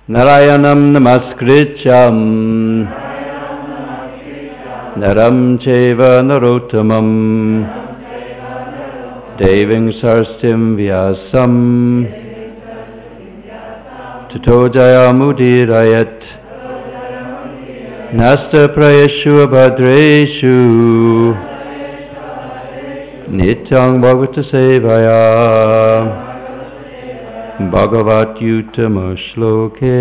Narayanam namaskrityam Naram cheva narottamam Deving sarstim vyasam Tato jayamudirayat Nasta prayeshu abhadreshu Nityang bhagavata sevaya Bhagavat Yuttama Shloke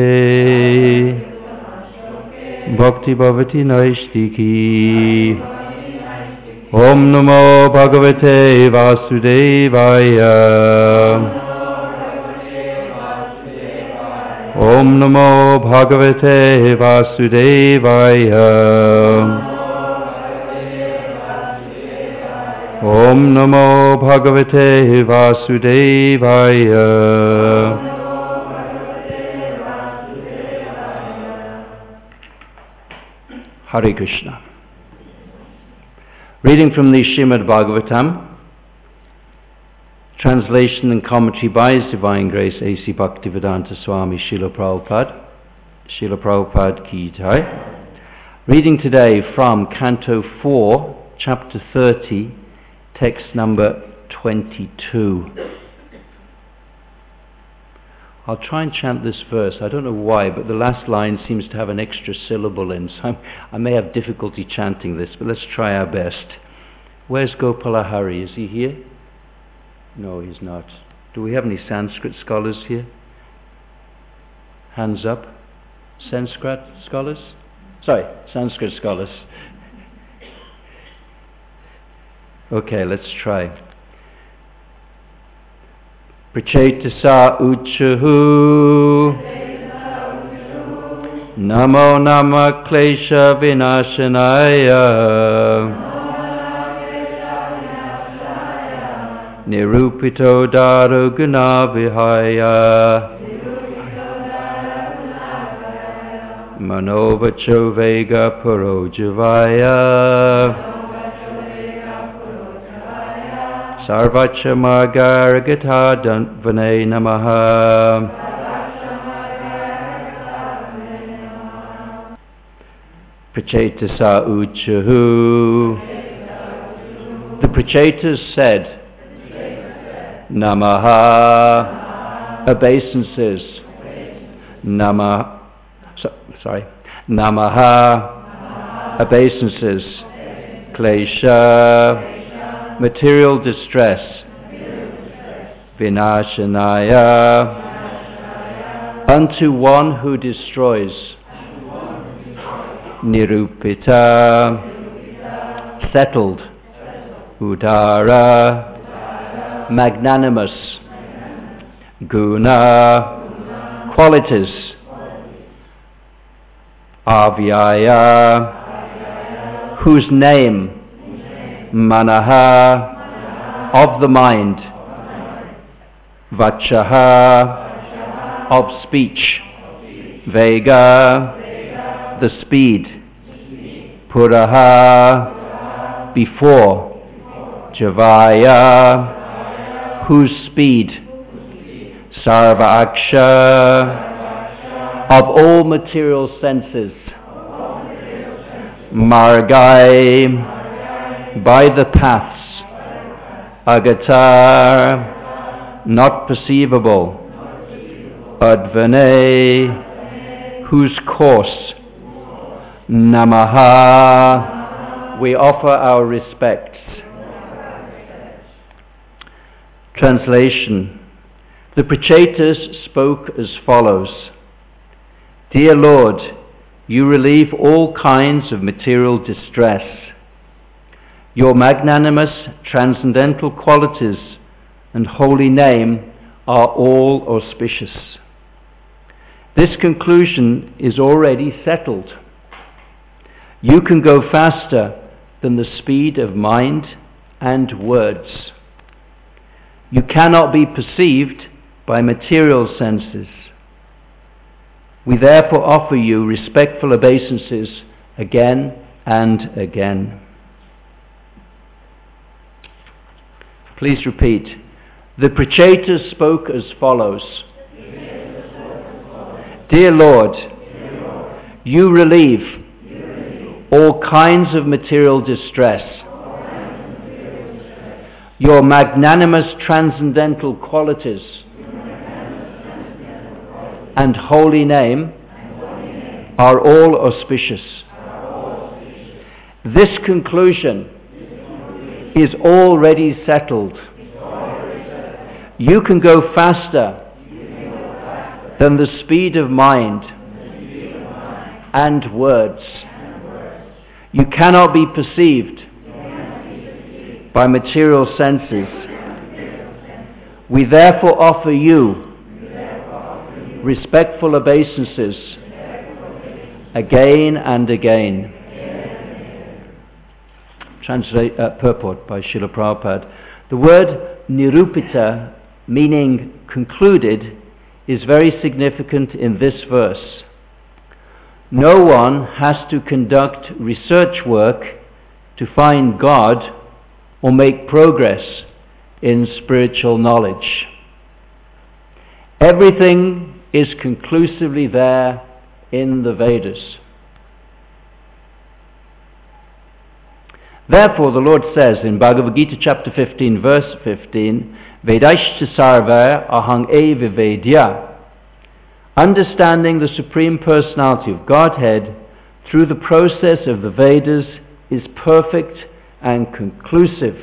Bhakti Bhavati Naishtiki Om Namo Bhagavate Vasudevaya Om Namo Bhagavate Vasudevaya Om Namo Bhagavate Vasudevaya. Hare Krishna. Reading from the Srimad Bhagavatam, translation and commentary by His Divine Grace A.C. Bhaktivedanta Swami Srila Prabhupada Ki Jai. Reading today from Canto 4, Chapter 30, text number 22. I'll try and chant this verse. I don't know why, but the last line seems to have an extra syllable in, so I may have difficulty chanting this, but let's try our best. Where's Gopala Hari? Is he here? No, he's not. Do we have any Sanskrit scholars here? Hands up. Sanskrit scholars? Sorry, Sanskrit scholars. Okay, let's try. Prachetasa uchuhu Namo nama klesha vinashanaya Nirupito daru gunavihaya Manovacho vega parojavaya Sarvacha Margaragata Vane Namaha. Prachetasa uchuhu. The Prachetas said, Namaha, obeisances. Namaha, obeisances. Klesha, material distress. Vinashanaya, unto one who destroys. Nirupita, settled. Udara, magnanimous. Guna, qualities. Avyaya, whose name. Manaha, of the mind. Vachaha, of speech. Vega, the speed. Puraha, before. Javaya, whose speed. Sarva-aksha, of all material senses. Margai, by the paths. Agatar, not perceivable. Advane, whose course. Namaha, we offer our respects. Translation. The Prachetas spoke as follows. Dear Lord, you relieve all kinds of material distress. Your magnanimous, transcendental qualities and holy name are all auspicious. This conclusion is already settled. You can go faster than the speed of mind and words. You cannot be perceived by material senses. We therefore offer you respectful obeisances again and again. Please repeat. The Prachetas spoke as follows. Dear Lord, you relieve all kinds of material distress. Your magnanimous transcendental qualities and holy name are all auspicious. This conclusion is already settled. You can go faster than the speed of mind and words. You cannot be perceived by material senses. We therefore offer you respectful obeisances again and again. Purport by Srila Prabhupada. The word nirupita, meaning concluded, is very significant in this verse. No one has to conduct research work to find God or make progress in spiritual knowledge. Everything is conclusively there in the Vedas. Therefore, the Lord says in Bhagavad Gita chapter 15, verse 15, Vedaishta sarva ahang eva vedya. Understanding the Supreme Personality of Godhead through the process of the Vedas is perfect and conclusive.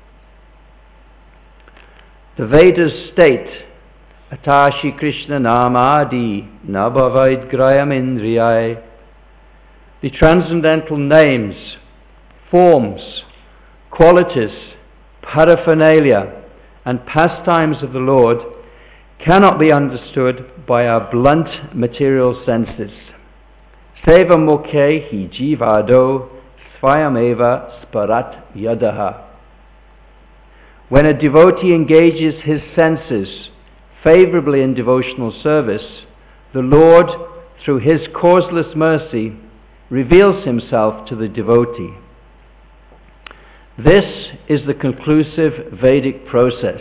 The Vedas state, Atashi Krishna Namadi Nabhavaid Grayam Indriyai. The transcendental names, forms, qualities, paraphernalia, and pastimes of the Lord cannot be understood by our blunt material senses. Seva mukhe hi jivado svayameva sparat yadaha. When a devotee engages his senses favorably in devotional service, the Lord, through his causeless mercy, reveals himself to the devotee. This is the conclusive Vedic process.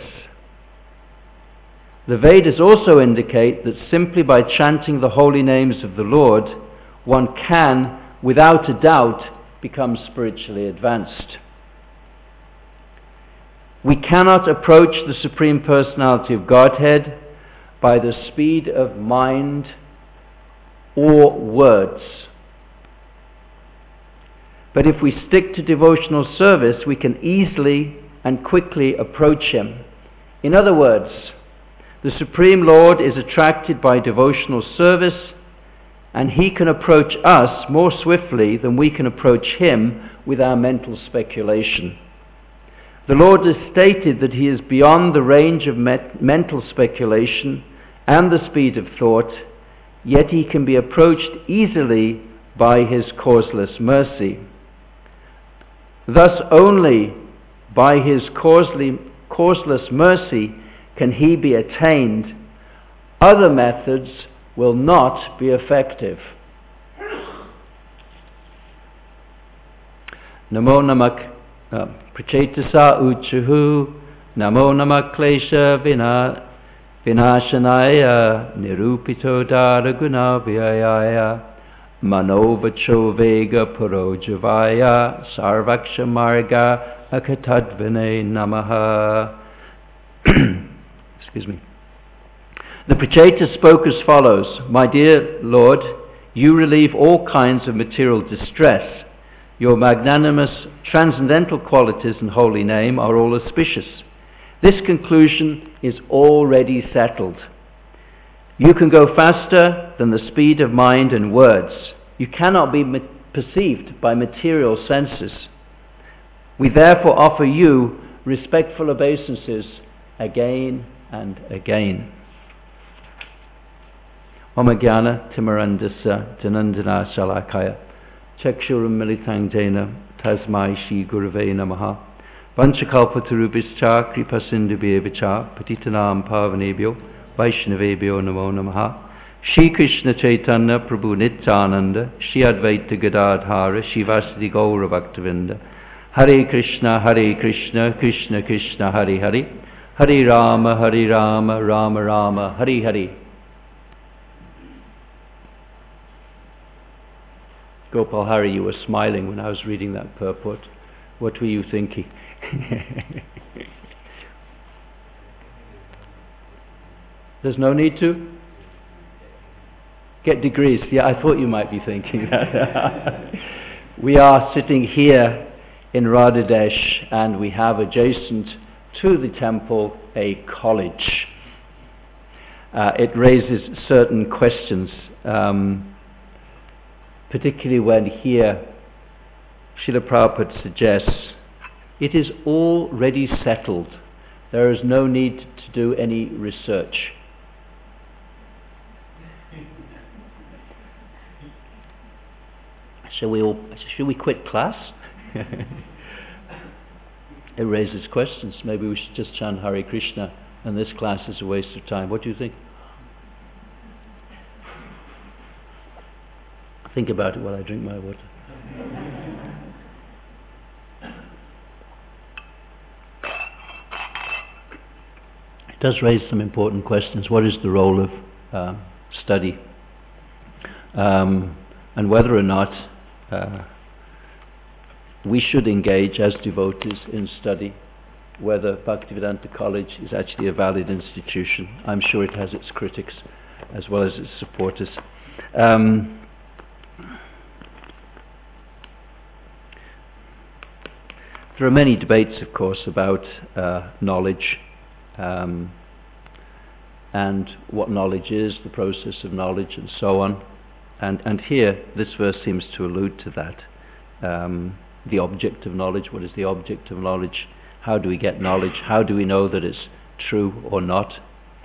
The Vedas also indicate that simply by chanting the holy names of the Lord, one can, without a doubt, become spiritually advanced. We cannot approach the Supreme Personality of Godhead by the speed of mind or words. But if we stick to devotional service, we can easily and quickly approach Him. In other words, the Supreme Lord is attracted by devotional service, and He can approach us more swiftly than we can approach Him with our mental speculation. The Lord has stated that He is beyond the range of mental speculation and the speed of thought, yet He can be approached easily by His causeless mercy. Thus only by His causeless mercy can He be attained. Other methods will not be effective. Namo namak Prachetasa uchuhu Namo namak klesha vinashanaya Nirupito daraguna vyayaya Manovacho vega purojavaya Sarvaksha marga akatadvane namaha. Excuse me. The Pracheta spoke as follows: My dear Lord, you relieve all kinds of material distress. Your magnanimous, transcendental qualities and holy name are all auspicious. This conclusion is already settled. You can go faster than the speed of mind and words. You cannot be perceived by material senses. We therefore offer you respectful obeisances again and again. Om Jnana Timarandasya Janandana Shalakaya Chakshuram Militang Jena Tasmai Shri Gurave Namaha Vanchakalpatarubhischa Kripasindubhyevacha Patitanam Pavanebhyo Vaishnavebhyo Namo Namaha. Shri Krishna Chaitanya Prabhu Nityananda Shri Advaita Gadadhara Shivasadi Gaura Bhaktavinda Hare Krishna Krishna Krishna Hare Hare Hare Rama Rama Rama Hare Hare. Gopal Hari, you were smiling when I was reading that purport. What were you thinking? There's no need to get degrees. Yeah, I thought you might be thinking that. We are sitting here in Radhadesh, and we have adjacent to the temple a college. It raises certain questions, particularly when here Srila Prabhupada suggests it is already settled. There is no need to do any research. Should we quit class? It raises questions. Maybe we should just chant Hare Krishna and this class is a waste of time. What do you think? Think about it while I drink my water. It does raise some important questions. What is the role of study? And whether or not we should engage as devotees in study, whether Bhaktivedanta College is actually a valid institution. I'm sure it has its critics as well as its supporters. There are many debates, of course, about knowledge and what knowledge is, the process of knowledge, and so on. And here, this verse seems to allude to that. The object of knowledge, what is the object of knowledge? How do we get knowledge? How do we know that it's true or not?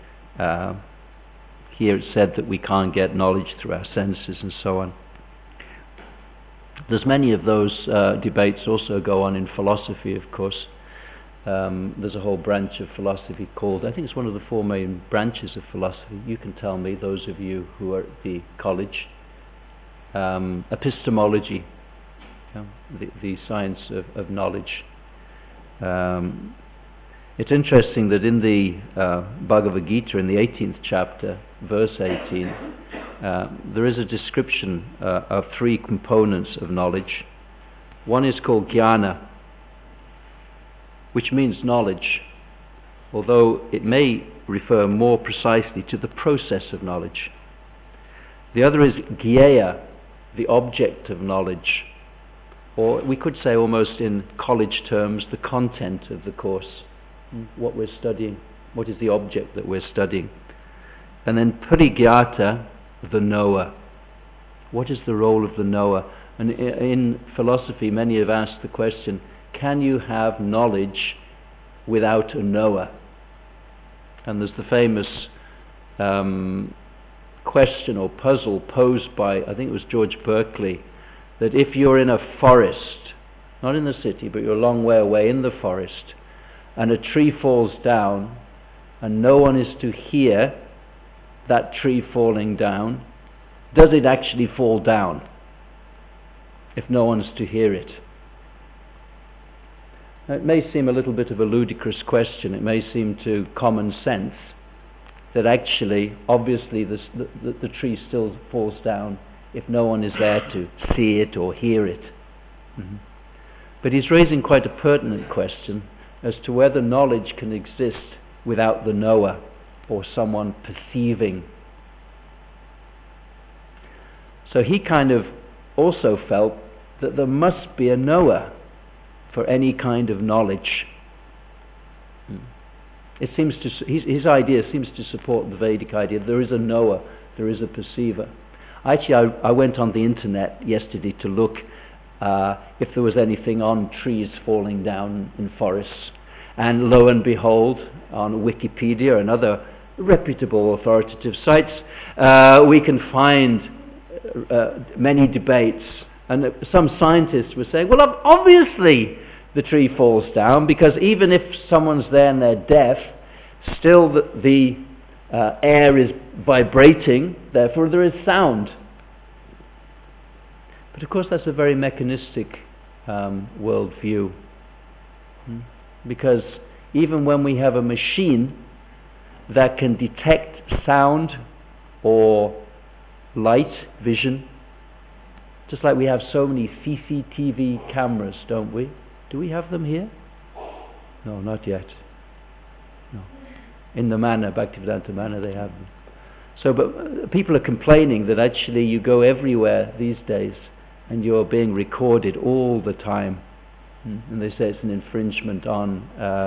Here it's said that we can't get knowledge through our senses and so on. There's many of those debates also go on in philosophy, of course. There's a whole branch of philosophy called, I think it's one of the four main branches of philosophy. You can tell me, those of you who are at the college. Epistemology, the science of knowledge. It's interesting that in the Bhagavad Gita, in the 18th chapter, verse 18, there is a description of three components of knowledge. One is called jnana, which means knowledge, although it may refer more precisely to the process of knowledge. The other is jnaya, the object of knowledge, or we could say almost in college terms, the content of the course, what we're studying, what is the object that we're studying. And then parigyata, the knower. What is the role of the knower? And in philosophy, many have asked the question, can you have knowledge without a knower? And there's the famous question or puzzle posed by, I think it was George Berkeley, that if you're in a forest, not in the city, but you're a long way away in the forest, and a tree falls down, and no one is to hear that tree falling down, does it actually fall down if no one is to hear it? Now, it may seem a little bit of a ludicrous question, it may seem to common sense, that actually, obviously, the tree still falls down if no one is there to see it or hear it. Mm-hmm. But he's raising quite a pertinent question as to whether knowledge can exist without the knower or someone perceiving. So he kind of also felt that there must be a knower for any kind of knowledge. It seems to, his idea seems to support the Vedic idea. There is a knower, there is a perceiver. Actually, I went on the internet yesterday to look if there was anything on trees falling down in forests. And lo and behold, on Wikipedia and other reputable authoritative sites, we can find many debates. And some scientists were saying, well, obviously the tree falls down, because even if someone's there and they're deaf, still the air is vibrating, therefore there is sound. But of course that's a very mechanistic worldview. Because even when we have a machine that can detect sound or light, vision, Just like we have so many CCTV cameras, don't we? Do we have them here? No, not yet. No. In the Manor, Bhaktivedanta Manor, they have them. So, but people are complaining that actually you go everywhere these days and you're being recorded all the time. And they say it's an infringement on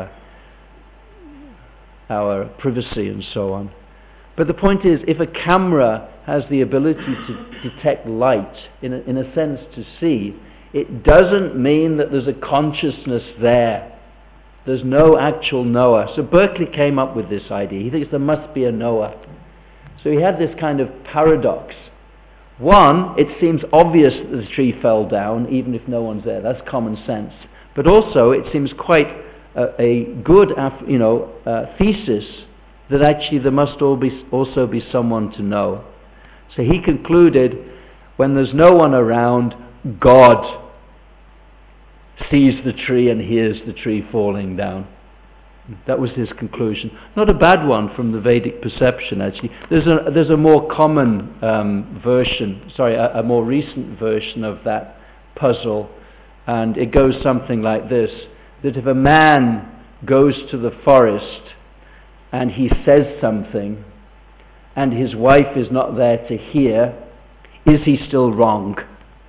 our privacy and so on. But the point is, if a camera has the ability to detect light, in a sense to see, it doesn't mean that there's a consciousness there. There's no actual knower. So Berkeley came up with this idea. He thinks there must be a knower. So he had this kind of paradox. One, it seems obvious that the tree fell down, even if no one's there. That's common sense. But also, it seems quite a good, thesis that actually there must also be someone to know. So he concluded, when there's no one around, God sees the tree and hears the tree falling down. That was his conclusion. Not a bad one from the Vedic perception, actually. There's a more common a more recent version of that puzzle, and it goes something like this: that if a man goes to the forest and he says something, and his wife is not there to hear, is he still wrong?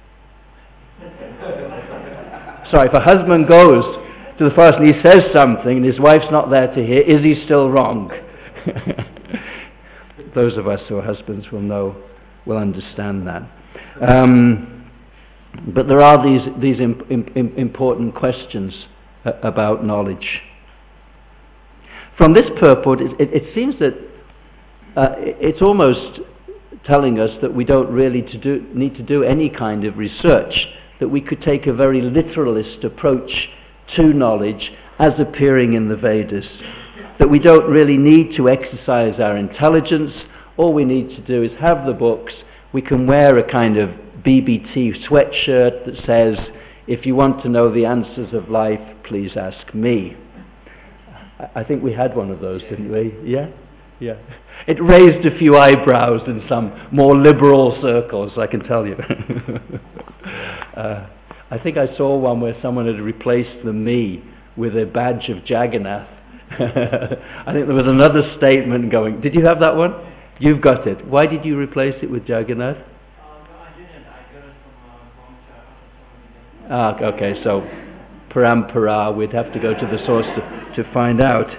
Sorry, if a husband goes to the forest and he says something and his wife's not there to hear, is he still wrong? Those of us who are husbands will understand that. But there are these important questions about knowledge. From this purport, it seems that it's almost telling us that we don't really need to do any kind of research, that we could take a very literalist approach to knowledge as appearing in the Vedas, that we don't really need to exercise our intelligence. All we need to do is have the books. We can wear a kind of BBT sweatshirt that says, if you want to know the answers of life, please ask me. I think we had one of those, didn't we? Yeah? Yeah. It raised a few eyebrows in some more liberal circles, I can tell you. I think I saw one where someone had replaced the me with a badge of Jagannath. I think there was another statement going. Did you have that one? You've got it. Why did you replace it with Jagannath? No, I didn't. I got it from Okay, so parampara, we'd have to go to the source to find out.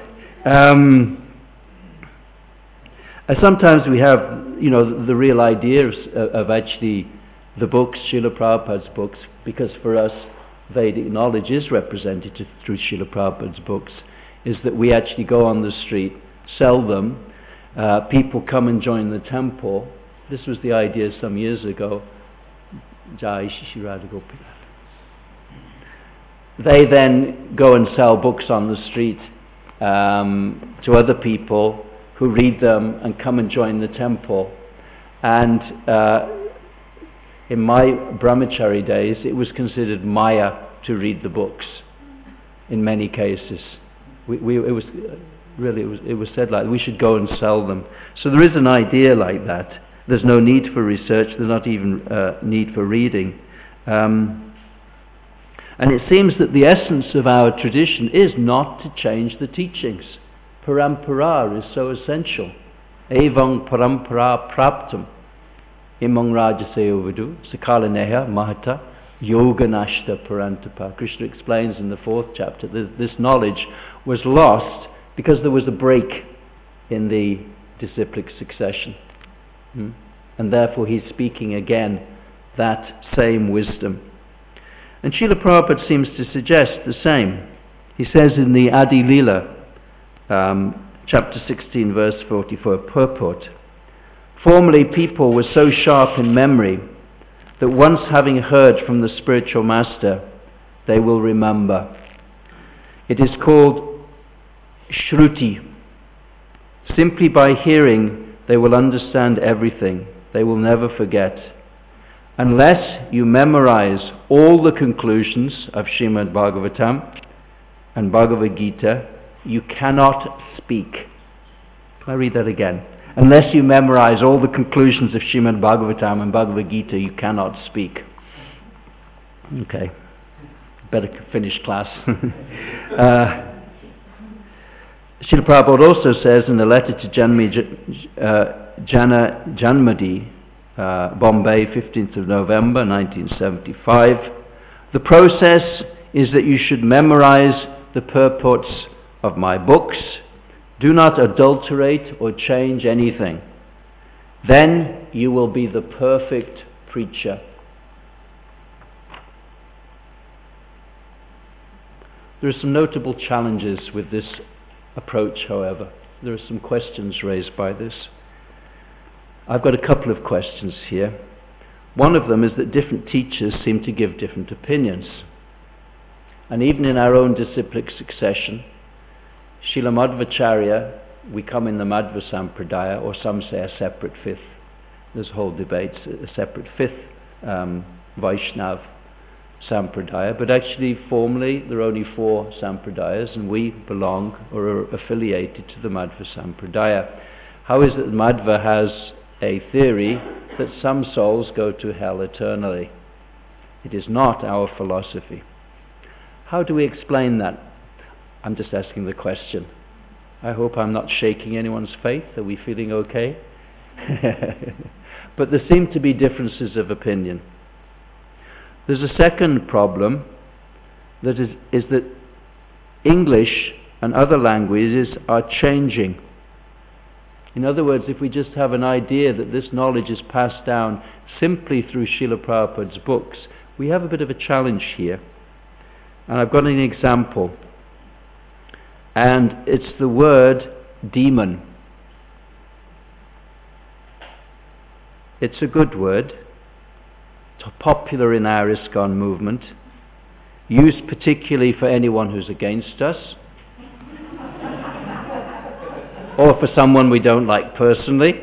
Sometimes we have, the real idea of actually the books, Srila Prabhupada's books, because for us Vedic knowledge is represented through Srila Prabhupada's books, is that we actually go on the street, sell them, people come and join the temple. This was the idea some years ago. Jai Shri Radha Gopinath. They then go and sell books on the street to other people who read them and come and join the temple. And in my brahmachari days, it was considered Maya to read the books. In many cases, it was said like we should go and sell them. So there is an idea like that. There's no need for research. There's not even need for reading. And it seems that the essence of our tradition is not to change the teachings. Parampara is so essential. Evang parampara praptam imang rajaseyo vidu sakalaneha mahata yoganashta parantapa. Krishna explains in the 4th chapter that this knowledge was lost because there was a break in the disciplic succession. And therefore he's speaking again that same wisdom. And Srila Prabhupada seems to suggest the same. He says in the Adi Lila, chapter 16, verse 44, purport, formerly people were so sharp in memory that once having heard from the spiritual master, they will remember. It is called Shruti. Simply by hearing, they will understand everything. They will never forget. Unless you memorize all the conclusions of Srimad Bhagavatam and Bhagavad Gita, you cannot speak. Can I read that again? Unless you memorize all the conclusions of Srimad Bhagavatam and Bhagavad Gita, you cannot speak. Okay. Better finish class. Srila Prabhupada also says in a letter to Janmadi, Bombay, 15th of November 1975, the process is that you should memorize the purports of my books. Do not adulterate or change anything. Then you will be the perfect preacher. There are some notable challenges with this approach, however. There are some questions raised by this. I've got a couple of questions here. One of them is that different teachers seem to give different opinions. And even in our own disciplic succession, Srila Madhvacharya, we come in the Madhva Sampradaya, or some say a separate fifth. There's whole debates, a separate fifth Vaishnav Sampradaya, but actually formally there are only 4 Sampradayas, and we belong or are affiliated to the Madhva Sampradaya. How is it that Madhva has a theory that some souls go to hell eternally? It is not our philosophy. How do we explain that? I'm just asking the question. I hope I'm not shaking anyone's faith. Are we feeling okay? But there seem to be differences of opinion. There's a second problem, that is that English and other languages are changing. In other words, if we just have an idea that this knowledge is passed down simply through Srila Prabhupada's books, we have a bit of a challenge here. And I've got an example. And it's the word demon. It's a good word. It's popular in our ISKCON movement, used particularly for anyone who's against us, or for someone we don't like personally.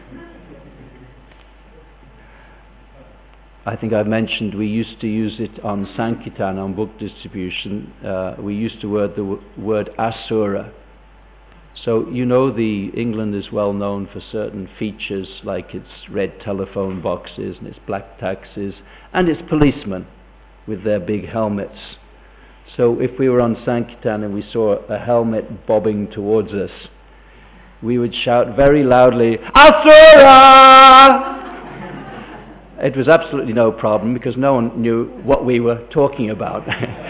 I think I've mentioned we used to use it on Sankirtan, on book distribution. We used to use the word asura. So you know England is well known for certain features like its red telephone boxes and its black taxis and its policemen with their big helmets. So if we were on Sankirtan and we saw a helmet bobbing towards us, we would shout very loudly, Asura! It was absolutely no problem because no one knew what we were talking about.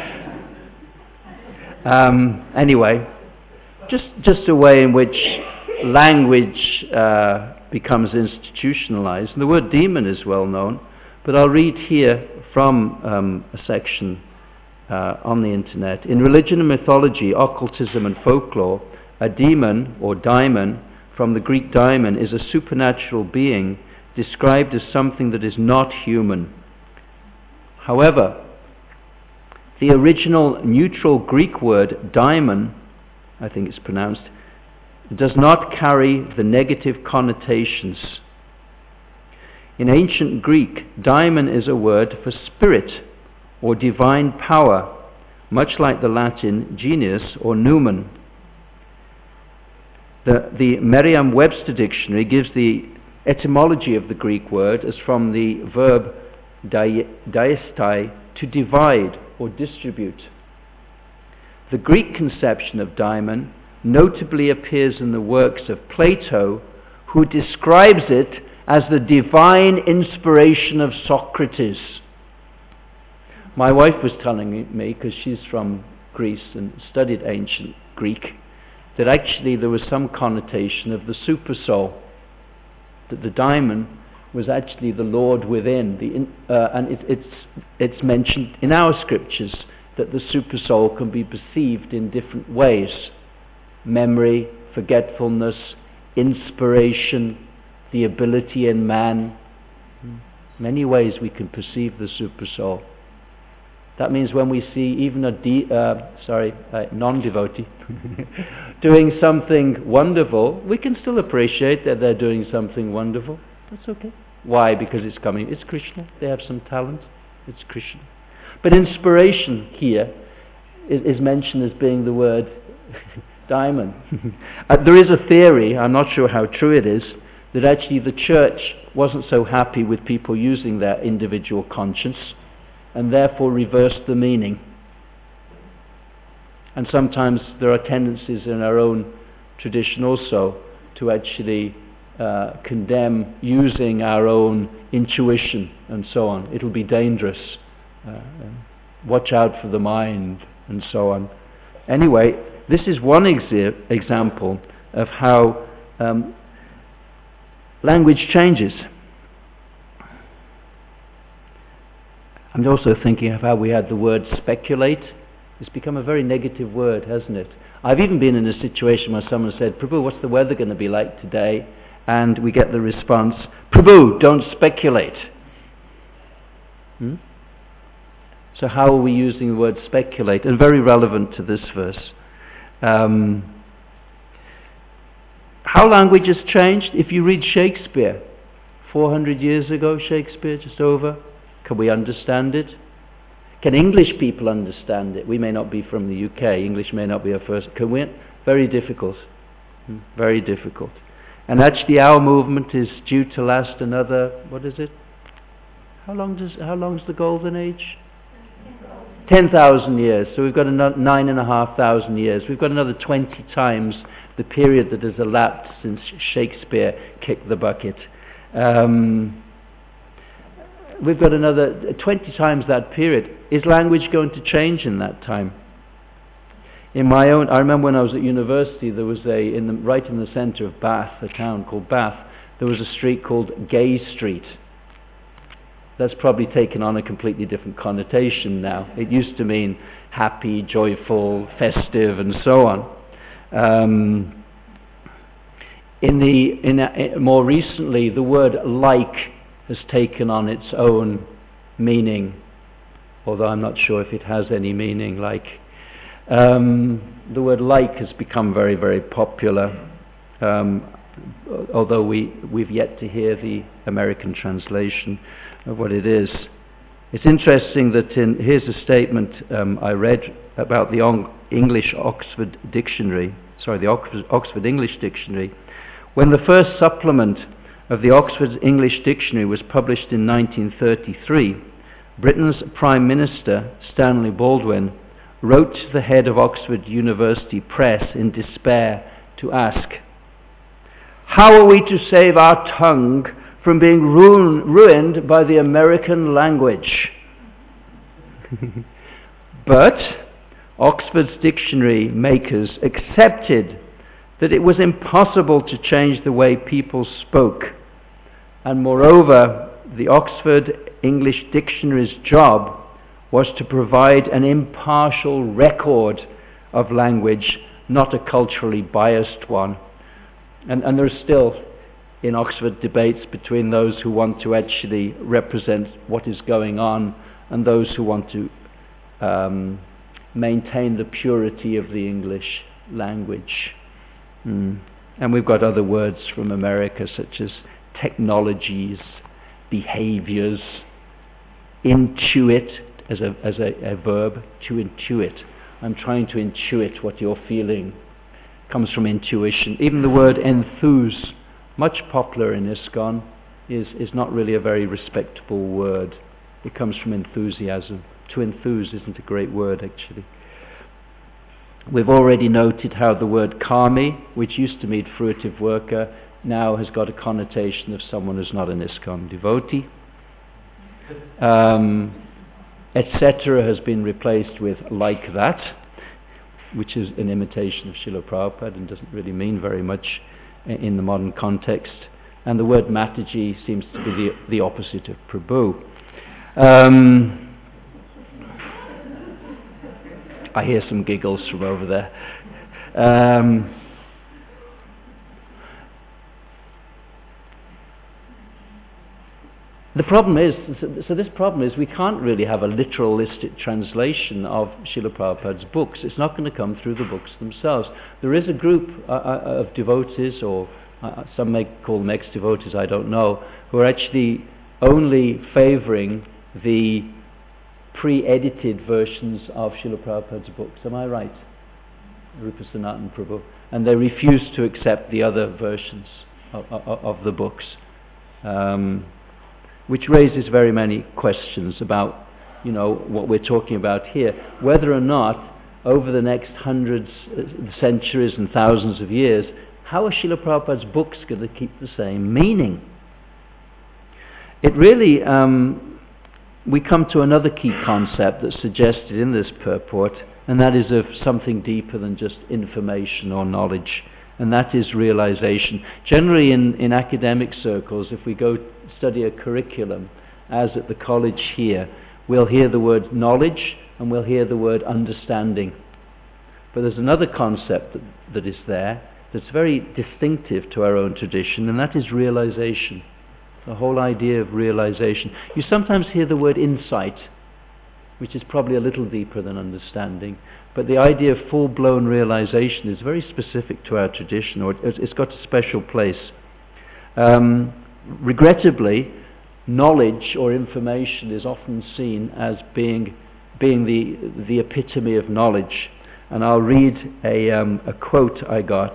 Anyway, just a way in which language becomes institutionalized. And the word demon is well known, but I'll read here from a section on the internet. In religion and mythology, occultism and folklore, a demon or daimon, from the Greek daimon, is a supernatural being described as something that is not human. However, the original neutral Greek word daimon, I think it's pronounced, does not carry the negative connotations. In ancient Greek, daimon is a word for spirit or divine power, much like the Latin genius or numen. The Merriam-Webster dictionary gives the etymology of the Greek word as from the verb diastai, to divide or distribute. The Greek conception of daimon notably appears in the works of Plato, who describes it as the divine inspiration of Socrates. My wife was telling me, because she's from Greece and studied ancient Greek, that actually there was some connotation of the super soul, that the daimon was actually the Lord within, and it's mentioned in our scriptures that the super soul can be perceived in different ways: memory, forgetfulness, inspiration, the ability in man. Many ways we can perceive the super soul. That means when we see even a non-devotee doing something wonderful, we can still appreciate that they're doing something wonderful. That's okay. Why? Because it's Krishna. They have some talent. It's Krishna. But inspiration here is mentioned as being the word daimon. There is a theory, I'm not sure how true it is, that actually the church wasn't so happy with people using their individual conscience, and therefore reverse the meaning. And sometimes there are tendencies in our own tradition also to actually condemn using our own intuition and so on. It'll be dangerous. Watch out for the mind and so on. Anyway, this is one example of how language changes. I'm also thinking of how we had the word speculate. It's become a very negative word, hasn't it? I've even been in a situation where someone said, Prabhu, what's the weather going to be like today? And we get the response, Prabhu, don't speculate. So how are we using the word speculate? And very relevant to this verse. How language has changed? If you read Shakespeare, 400 years ago, Shakespeare, just over, can we understand it? Can English people understand it? We may not be from the UK. English may not be our first. Can we? Very difficult. Very difficult. And actually our movement is due to last another, what is it? How long's the golden age? 10,000 years. So we've got another 9,500 years. We've got another 20 times the period that has elapsed since Shakespeare kicked the bucket. We've got another 20 times that period. Is language going to change in that time? I remember when I was at university, there was right in the centre of Bath, a town called Bath, there was a street called Gay Street. That's probably taken on a completely different connotation now. It used to mean happy, joyful, festive, and so on. More recently, the word like has taken on its own meaning, although I'm not sure if it has any meaning. Like the word like has become very, very popular, although we've yet to hear the American translation of what it is. It's interesting that here's a statement I read about the Oxford English Dictionary. When the first supplement of the Oxford English Dictionary was published in 1933, Britain's Prime Minister, Stanley Baldwin, wrote to the head of Oxford University Press in despair to ask, how are we to save our tongue from being ruined by the American language? But Oxford's dictionary makers accepted that it was impossible to change the way people spoke. And moreover, the Oxford English Dictionary's job was to provide an impartial record of language, not a culturally biased one. And there's still in Oxford debates between those who want to actually represent what is going on and those who want to maintain the purity of the English language. And we've got other words from America such as technologies, behaviors, intuit as a verb, to intuit. I'm trying to intuit what you're feeling. Comes from intuition. Even the word enthuse, much popular in ISKCON, is not really a very respectable word. It comes from enthusiasm. To enthuse isn't a great word, actually. We've already noted how the word kami, which used to mean fruitive worker, now has got a connotation of someone who's not an ISKCON devotee. Etc. has been replaced with like that, which is an imitation of Srila Prabhupada and doesn't really mean very much in the modern context. And the word Mataji seems to be the opposite of Prabhu. I hear some giggles from over there. The problem is, this problem is we can't really have a literalistic translation of Srila Prabhupada's books. It's not going to come through the books themselves. There is a group of devotees, or some may call them ex-devotees, I don't know, who are actually only favouring the pre-edited versions of Srila Prabhupada's books. Am I right? Rupa Sanatana Prabhu. And they refuse to accept the other versions of the books. Which raises very many questions about what we're talking about here, whether or not over the next hundreds, centuries and thousands of years, how are Srila Prabhupada's books going to keep the same meaning? It really, we come to another key concept that's suggested in this purport, and that is of something deeper than just information or knowledge, and that is realization. Generally in academic circles, if we go study a curriculum, as at the college here, we'll hear the word knowledge and we'll hear the word understanding. But there's another concept that is there that's very distinctive to our own tradition, and that is realization. The whole idea of realization. You sometimes hear the word insight, which is probably a little deeper than understanding, but the idea of full-blown realization is very specific to our tradition, or it's got a special place. Regrettably, knowledge or information is often seen as being the epitome of knowledge. And I'll read a quote I got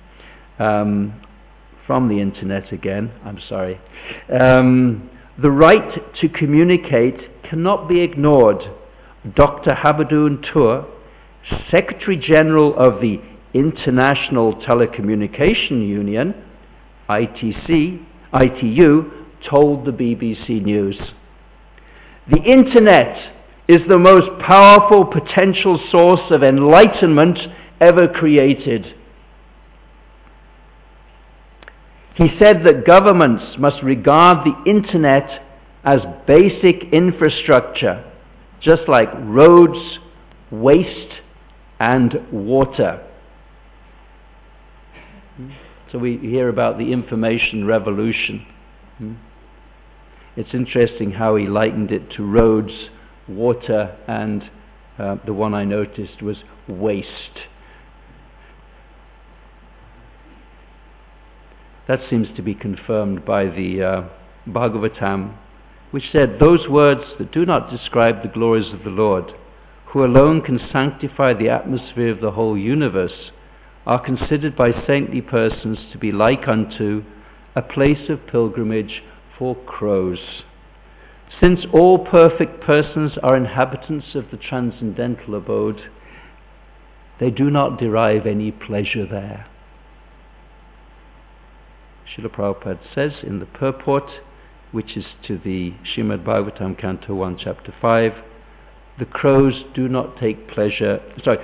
from the internet again. I'm sorry. The right to communicate cannot be ignored. Dr. Habadoon Tour, Secretary General of the International Telecommunication Union, ITU, told the BBC News. The internet is the most powerful potential source of enlightenment ever created. He said that governments must regard the internet as basic infrastructure, just like roads, waste, and water. So we hear about the information revolution. It's interesting how he likened it to roads, water, and the one I noticed was waste. That seems to be confirmed by the Bhagavatam, which said, "Those words that do not describe the glories of the Lord, who alone can sanctify the atmosphere of the whole universe, are considered by saintly persons to be like unto a place of pilgrimage for crows. Since all perfect persons are inhabitants of the transcendental abode, they do not derive any pleasure there." Srila Prabhupada says in the purport, which is to the Srimad Bhagavatam, Canto 1, Chapter 5, the crows take pleasure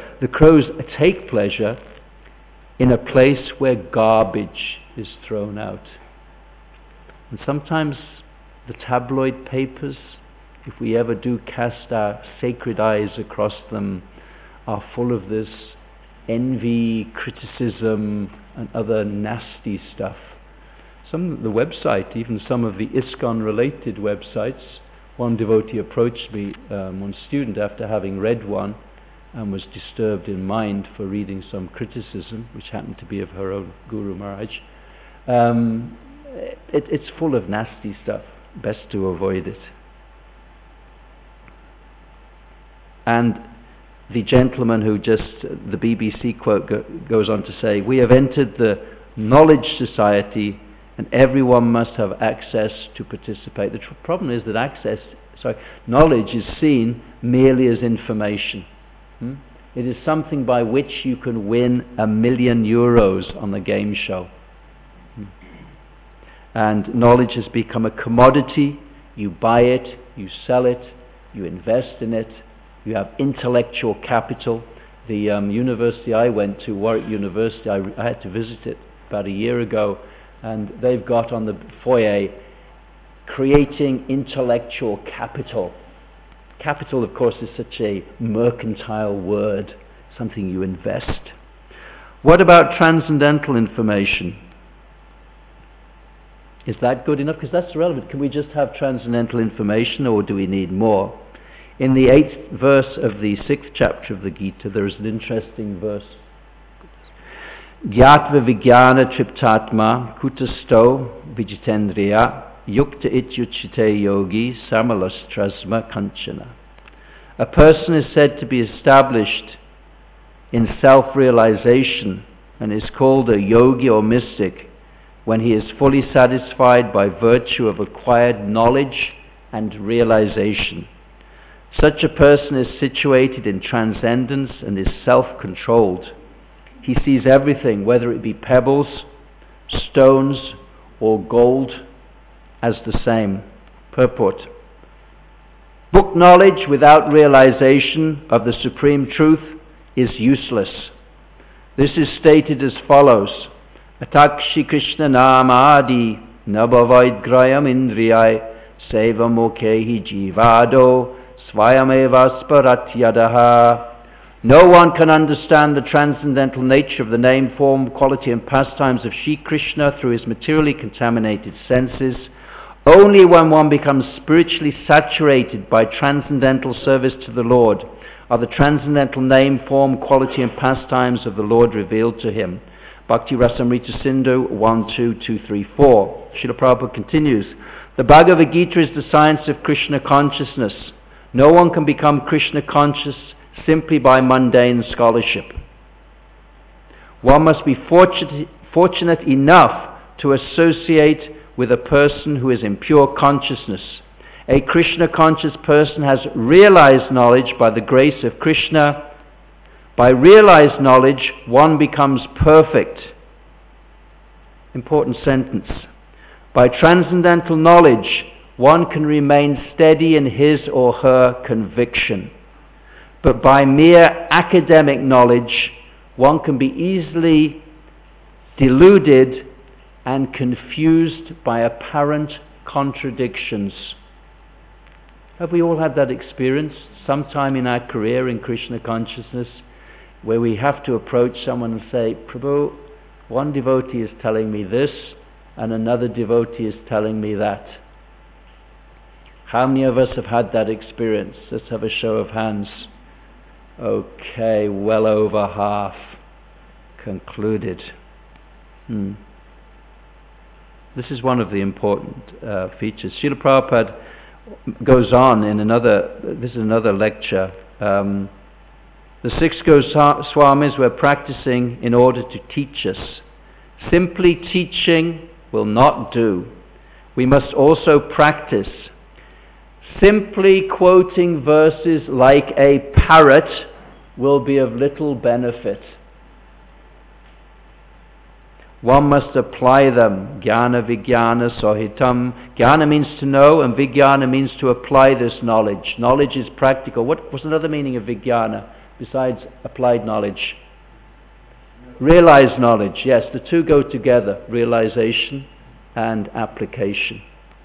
in a place where garbage is thrown out. And sometimes the tabloid papers, if we ever do cast our sacred eyes across them, are full of this envy, criticism, and other nasty stuff. The website, even some of the ISKCON-related websites, one devotee approached me, one student, after having read one, and was disturbed in mind for reading some criticism, which happened to be of her own Guru Maharaj. It's full of nasty stuff. Best to avoid it. And the gentleman who the BBC quote goes on to say, "We have entered the knowledge society and everyone must have access to participate." The problem is that knowledge is seen merely as information. It is something by which you can win €1 million on the game show. And knowledge has become a commodity. You buy it, you sell it, you invest in it, you have intellectual capital. The university I went to, Warwick University, I had to visit it about a year ago, and they've got on the foyer, creating intellectual capital. Capital, of course, is such a mercantile word, something you invest. What about transcendental information? Is that good enough? Because that's relevant. Can we just have transcendental information, or do we need more? In the 8th verse of the 6th chapter of the Gita, there is an interesting verse. Gyatva vijnana triptatma kutasto vijitendriya yukta ityuchite yogi samalastrasma kanchana. A person is said to be established in self-realization and is called a yogi or mystic when he is fully satisfied by virtue of acquired knowledge and realization. Such a person is situated in transcendence and is self-controlled. He sees everything, whether it be pebbles, stones, or gold, as the same. Purport. Book knowledge without realization of the supreme truth is useless. This is stated as follows. Atakshi Krishna Namadi Nabhavaid Grayam Indriyai Seva Mukhehi Jivado Svayameva Sparatyadaha. No one can understand the transcendental nature of the name, form, quality and pastimes of Shri Krishna through his materially contaminated senses. Only when one becomes spiritually saturated by transcendental service to the Lord are the transcendental name, form, quality and pastimes of the Lord revealed to him. Bhakti Rasamrita Sindhu 12234. Srila Prabhupada continues, the Bhagavad Gita is the science of Krishna consciousness. No one can become Krishna conscious simply by mundane scholarship. One must be fortunate enough to associate with a person who is in pure consciousness. A Krishna conscious person has realized knowledge by the grace of Krishna. By realized knowledge, one becomes perfect. Important sentence. By transcendental knowledge, one can remain steady in his or her conviction. But by mere academic knowledge, one can be easily deluded and confused by apparent contradictions. Have we all had that experience sometime in our career in Krishna consciousness, where we have to approach someone and say, Prabhu, one devotee is telling me this and another devotee is telling me that. How many of us have had that experience? Let's have a show of hands. Okay, well over half. Concluded. This is one of the important features. Srila Prabhupada goes on in this is another lecture. The six Goswamis were practicing in order to teach us. Simply teaching will not do. We must also practice. Simply quoting verses like a parrot will be of little benefit. One must apply them. Jnana Vijnana Sohitam. Jnana means to know and Vijnana means to apply this knowledge. Knowledge is practical. What's another meaning of Vijnana besides applied knowledge? Realized knowledge. Yes, the two go together. Realization and application.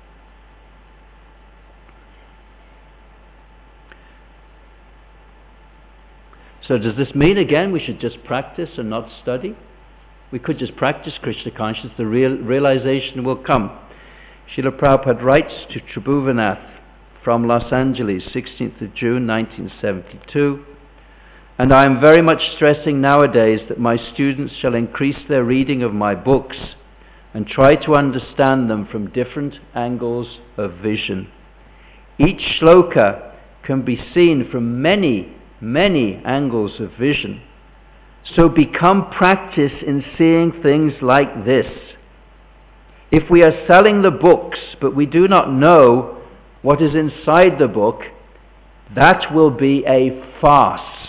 So does this mean again we should just practice and not study? We could just practice Krishna consciousness, the realization will come. Srila Prabhupada writes to Tribhuvanath from Los Angeles, 16th of June 1972, and I am very much stressing nowadays that my students shall increase their reading of my books and try to understand them from different angles of vision. Each shloka can be seen from many angles of vision. So become practice in seeing things like this. If we are selling the books, but we do not know what is inside the book, that will be a farce.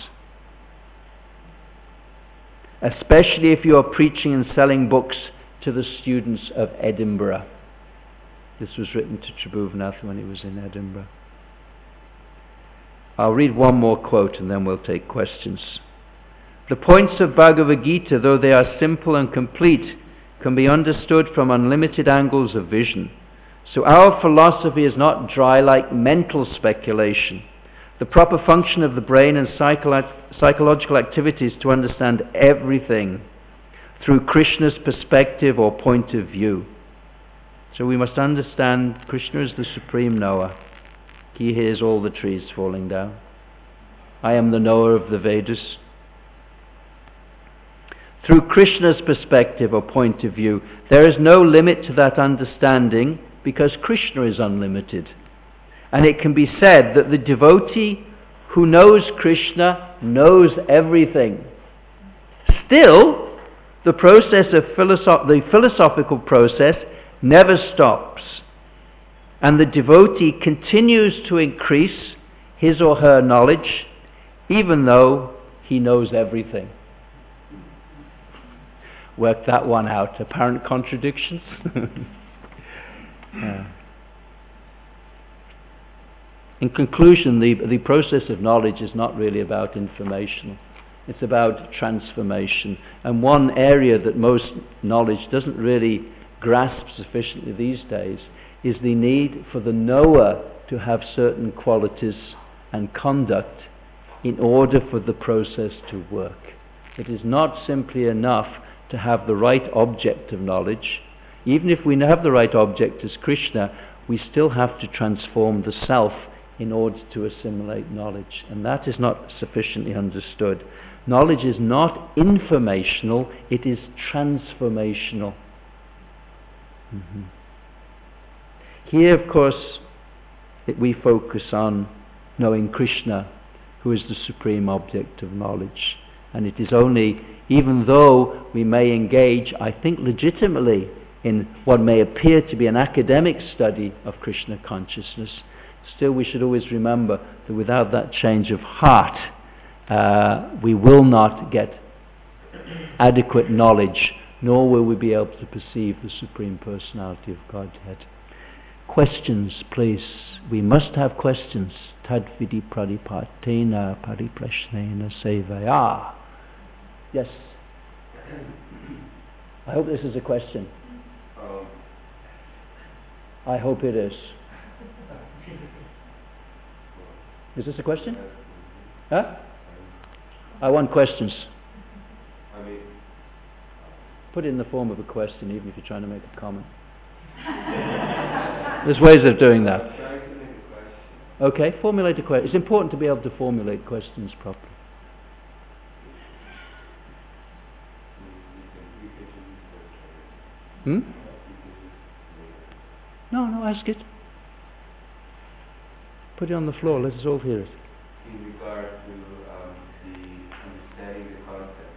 Especially if you are preaching and selling books to the students of Edinburgh. This was written to Tribhuvanath when he was in Edinburgh. I'll read one more quote and then we'll take questions. The points of Bhagavad Gita, though they are simple and complete, can be understood from unlimited angles of vision. So our philosophy is not dry like mental speculation. The proper function of the brain and psychological activities to understand everything through Krishna's perspective or point of view. So we must understand Krishna is the supreme knower. He hears all the trees falling down. I am the knower of the Vedas. Through Krishna's perspective or point of view, there is no limit to that understanding because Krishna is unlimited. And it can be said that the devotee who knows Krishna knows everything. Still, the process of the philosophical process never stops. And the devotee continues to increase his or her knowledge, even though he knows everything. Work that one out. Apparent contradictions. In conclusion, the process of knowledge is not really about information. It's about transformation. And one area that most knowledge doesn't really grasp sufficiently these days is the need for the knower to have certain qualities and conduct in order for the process to work. It is not simply enough to have the right object of knowledge. Even if we have the right object as Krishna, we still have to transform the self in order to assimilate knowledge. And that is not sufficiently understood. Knowledge is not informational, it is transformational. Here, of course, we focus on knowing Krishna, who is the supreme object of knowledge. And it is only, even though we may engage, I think legitimately, in what may appear to be an academic study of Krishna consciousness, still we should always remember that without that change of heart, we will not get adequate knowledge, nor will we be able to perceive the Supreme Personality of Godhead. Questions, please. We must have questions. Tadvidi pradipatena pariprashnena sevaya. Yes. I hope this is a question. I hope it is. Is this a question? Huh? I want questions. Put it in the form of a question, even if you're trying to make a comment. There's ways of doing that. Okay, formulate a question. It's important to be able to formulate questions properly. No, ask it. Put it on the floor, let us all hear it. In regard to the understanding the concept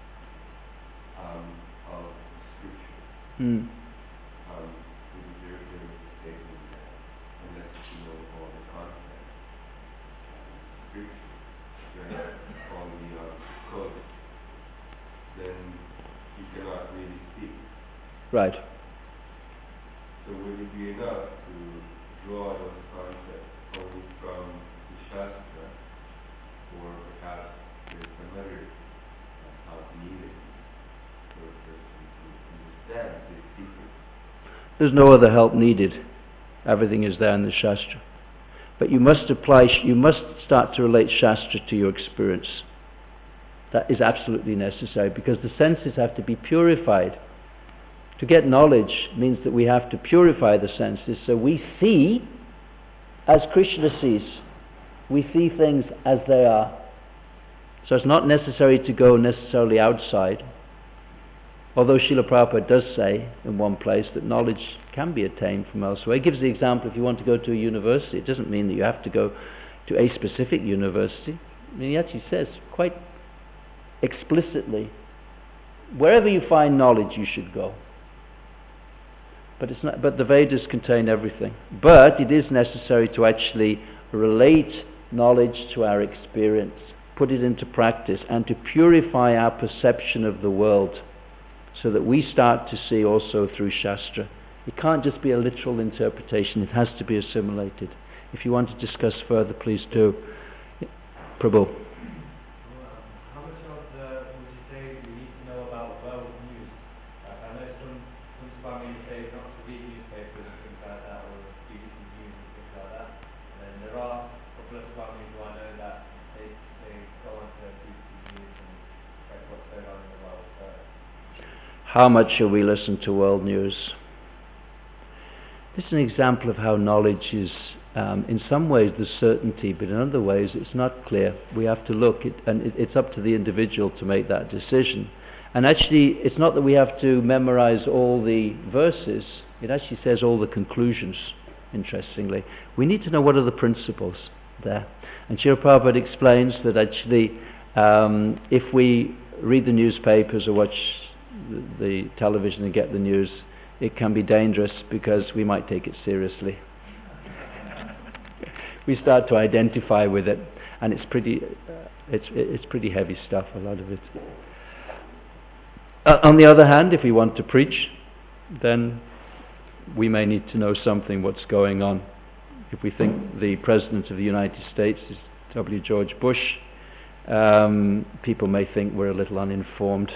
of Scripture, it is very clear statement that unless you know all the concepts of Scripture, all the codes, then you cannot really speak. Right. So would it be enough to draw those concepts only from the Shastra, or perhaps there's some other help needed for a person to understand this secret? There's no other help needed. Everything is there in the Shastra. But you must start to relate Shastra to your experience. That is absolutely necessary, because the senses have to be purified. To get knowledge means that we have to purify the senses, so we see as Krishna sees. We see things as they are. So it's not necessary to go necessarily outside. Although Srila Prabhupada does say in one place that knowledge can be attained from elsewhere. He gives the example, if you want to go to a university, it doesn't mean that you have to go to a specific university. I mean, he actually says quite explicitly, wherever you find knowledge, you should go. But the Vedas contain everything. But it is necessary to actually relate knowledge to our experience, put it into practice, and to purify our perception of the world, so that we start to see also through Shastra. It can't just be a literal interpretation, it has to be assimilated. If you want to discuss further, please do. Prabhu. How much of would you say we need to know about world news? I know some Swami say not to read newspapers and things like that, or BBC News and things like that. And there are a couple of Swami who I know that they go on to BBC News and check what's going on in the world. How much shall we listen to world news? This is an example of how knowledge is, in some ways, the certainty, but in other ways it's not clear. We have to look, and it's up to the individual to make that decision. And actually, it's not that we have to memorize all the verses. It actually says all the conclusions, interestingly. We need to know what are the principles there. And Srila Prabhupada explains that actually, if we read the newspapers or watch the television and get the news, it can be dangerous because we might take it seriously. we start to identify with it, and it's pretty heavy stuff, a lot of it. On the other hand, if we want to preach, then we may need to know something what's going on. If we think the President of the United States is W. George Bush, people may think we're a little uninformed.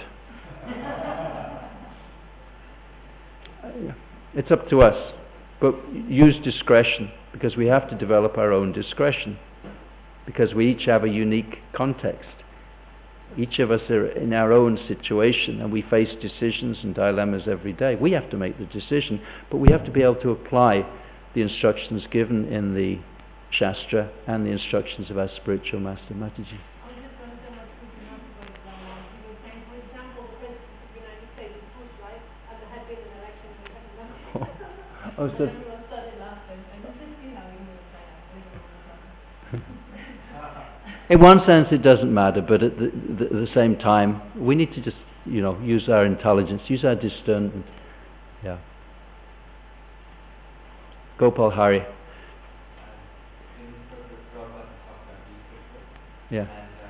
It's up to us, but use discretion, because we have to develop our own discretion, because we each have a unique context. Each of us are in our own situation, and we face decisions and dilemmas every day. We have to make the decision, but we have to be able to apply the instructions given in the Shastra and the instructions of our spiritual master, Mataji. Oh, so in one sense it doesn't matter, but at the same time we need to just, use our intelligence, use our discernment. Yeah. Gopal Hari. Yeah.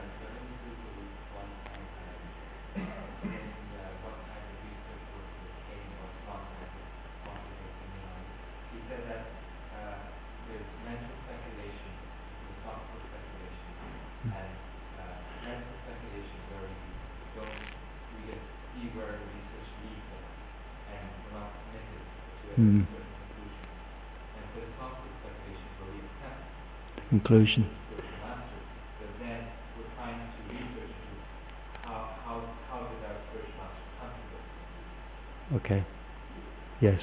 Conclusion. But then we're trying to research how did our spiritual master come to this? Okay. Yes.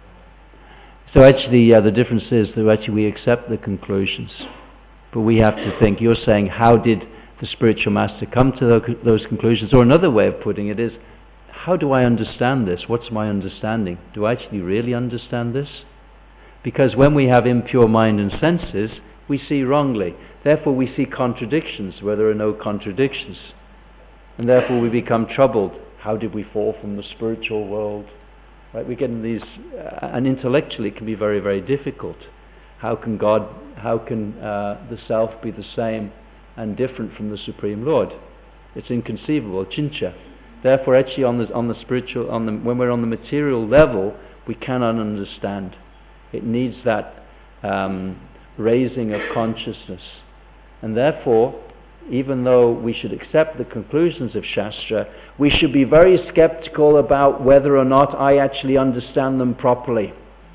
So actually, the difference is that actually we accept the conclusions, but we have to think. You're saying, how did the spiritual master come to those conclusions? Or another way of putting it is, how do I understand this? What's my understanding? Do I actually really understand this? Because when we have impure mind and senses, we see wrongly. Therefore we see contradictions where there are no contradictions. And therefore we become troubled. How did we fall from the spiritual world? Right? We get in these, and intellectually it can be very, very difficult. How can the self be the same and different from the Supreme Lord? It's inconceivable, chincha. Therefore actually on the spiritual, when we're on the material level, we cannot understand. It needs that raising of consciousness. And therefore, even though we should accept the conclusions of Shastra, we should be very skeptical about whether or not I actually understand them properly.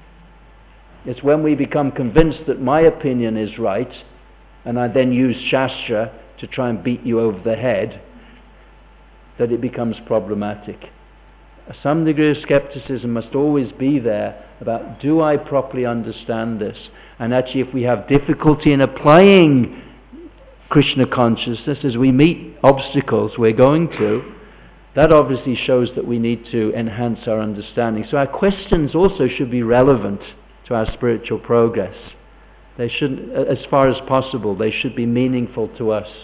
It's when we become convinced that my opinion is right, and I then use Shastra to try and beat you over the head, that it becomes problematic. Some degree of skepticism must always be there about, do I properly understand this? And actually, if we have difficulty in applying Krishna consciousness as we meet obstacles we're going to, that obviously shows that we need to enhance our understanding. So our questions also should be relevant to our spiritual progress. They shouldn't, as far as possible, they should be meaningful to us.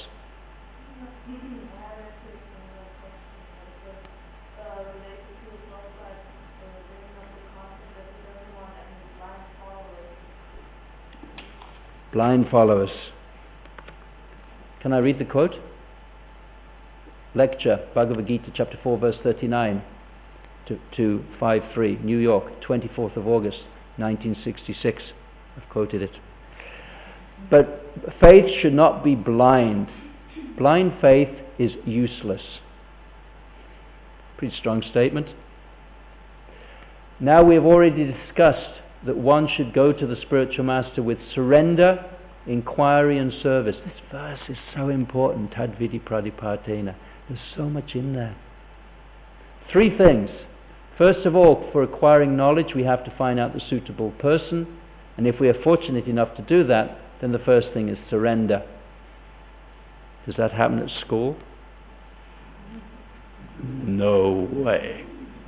Blind followers. Can I read the quote? Lecture, Bhagavad Gita, chapter 4, verse 39 to 5.3, New York, 24th of August, 1966. I've quoted it. But faith should not be blind. Blind faith is useless. Pretty strong statement. Now we have already discussed that one should go to the spiritual master with surrender, inquiry and service. This verse is so important. Tadvidi pradipatena. There's so much in there. 3 things. First of all, for acquiring knowledge, we have to find out the suitable person. And if we are fortunate enough to do that, then the first thing is surrender. Does that happen at school? No way.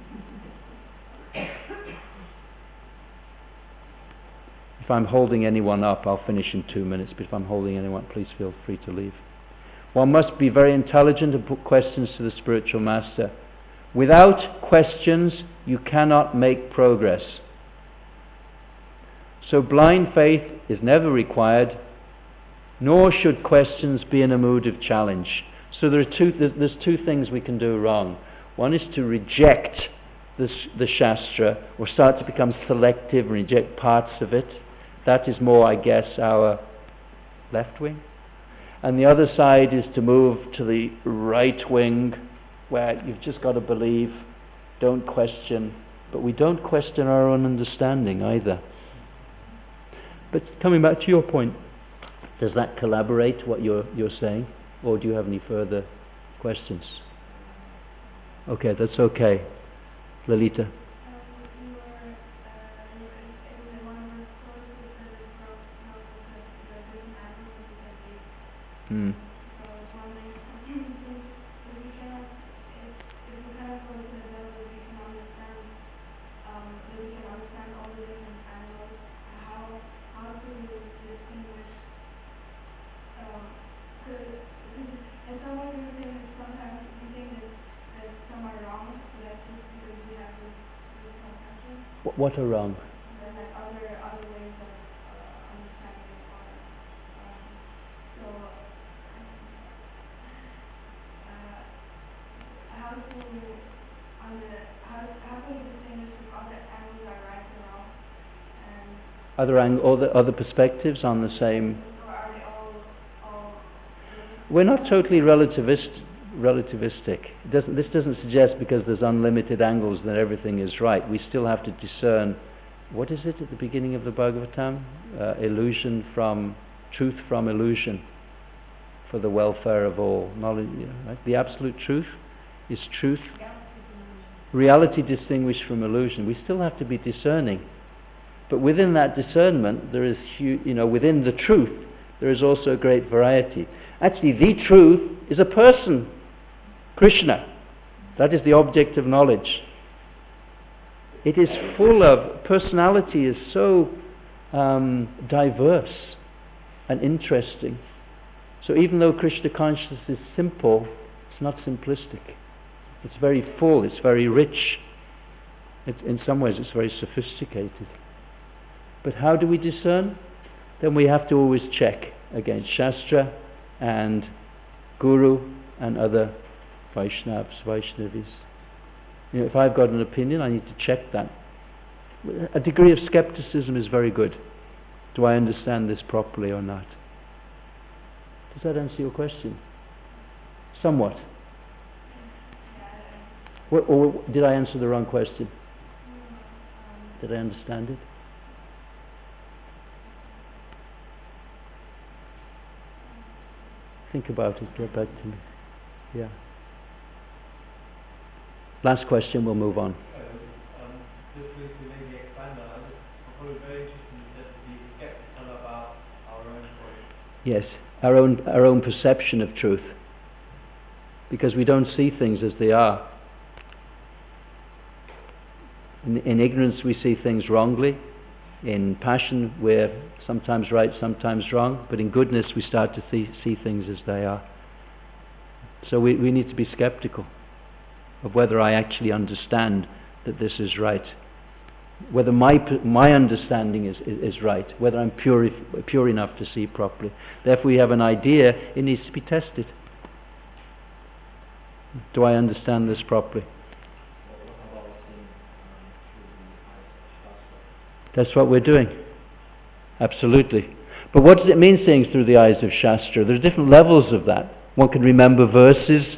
If I'm holding anyone up, I'll finish in 2 minutes, but if I'm holding anyone, please feel free to leave. One must be very intelligent and put questions to the spiritual master. Without questions, you cannot make progress. So blind faith is never required, nor should questions be in a mood of challenge. So there's two things we can do wrong. One is to reject the Shastra, or start to become selective and reject parts of it. That is more, I guess, our left wing. And the other side is to move to the right wing, where you've just got to believe, don't question. But we don't question our own understanding either. But coming back to your point, does that collaborate what you're saying? Or do you have any further questions? Okay, that's okay. Lalita. Hmm. What are wrong? Other perspectives on the same. We're not totally relativistic. This doesn't suggest because there's unlimited angles that everything is right. We still have to discern, what is it at the beginning of the Bhagavatam? Illusion from truth from illusion for the welfare of all. Knowledge, right? The absolute truth is truth. Reality distinguished from illusion. We still have to be discerning. But within that discernment, there is, within the truth, there is also a great variety. Actually, the truth is a person, Krishna. That is the object of knowledge. It is full of, personality is so diverse and interesting. So even though Krishna consciousness is simple, it's not simplistic. It's very full, it's very rich. In some ways it's very sophisticated. But how do we discern? Then we have to always check against Shastra and Guru and other Vaishnavis. If I've got an opinion, I need to check that. A degree of skepticism is very good. Do I understand this properly or not? Does that answer your question? Somewhat. Or did I answer the wrong question? Did I understand it? Think about it, get back to me. Yeah. Last question, we'll move on. Just to maybe expand on that, I'm probably very interested in just to be skeptical about our own choice. Yes, our own perception of truth. Because we don't see things as they are. In ignorance we see things wrongly. In passion we're sometimes right, sometimes wrong. But in goodness we start to see things as they are. So we need to be skeptical of whether I actually understand that this is right. Whether my understanding is right. Whether I'm pure enough to see properly. Therefore we have an idea, it needs to be tested. Do I understand this properly? That's what we're doing. Absolutely. But what does it mean seeing through the eyes of Shastra? There's different levels of that. One can remember verses,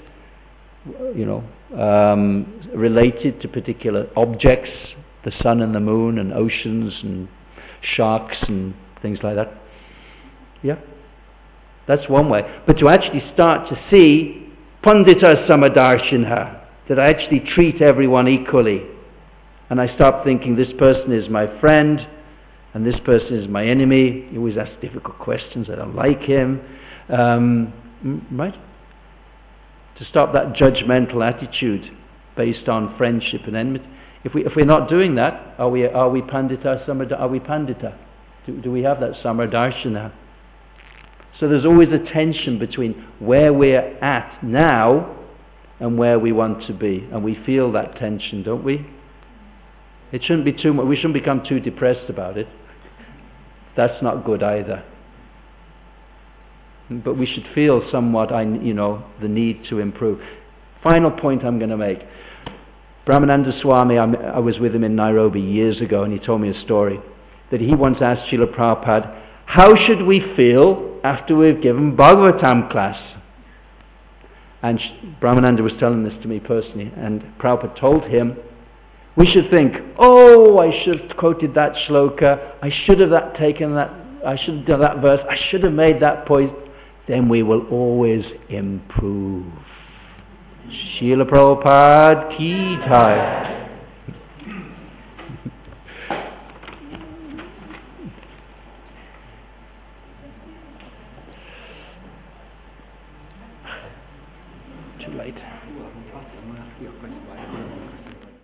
related to particular objects, the sun and the moon and oceans and sharks and things like that. Yeah? That's one way. But to actually start to see Pandita Samadarshinha, that I actually treat everyone equally. And I stop thinking this person is my friend and this person is my enemy. You always ask difficult questions. I don't like him. Right? To stop that judgmental attitude based on friendship and enmity. If we're not doing that, are we Pandita Samada? Are we Pandita? Do we have that Samadarshana? So there's always a tension between where we're at now and where we want to be, and we feel that tension, don't we? It shouldn't be too much. We shouldn't become too depressed about it. That's not good either. but we should feel somewhat, the need to improve. Final point I'm going to make. Brahmananda Swami, I was with him in Nairobi years ago, and he told me a story that he once asked Srila Prabhupada, how should we feel after we've given Bhagavatam class? And Brahmananda was telling this to me personally, and Prabhupada told him, we should think, oh, I should have quoted that shloka, I should have taken that, I should have done that verse, I should have made that point. Then we will always improve. Srila Prabhupada ki jai. Too late.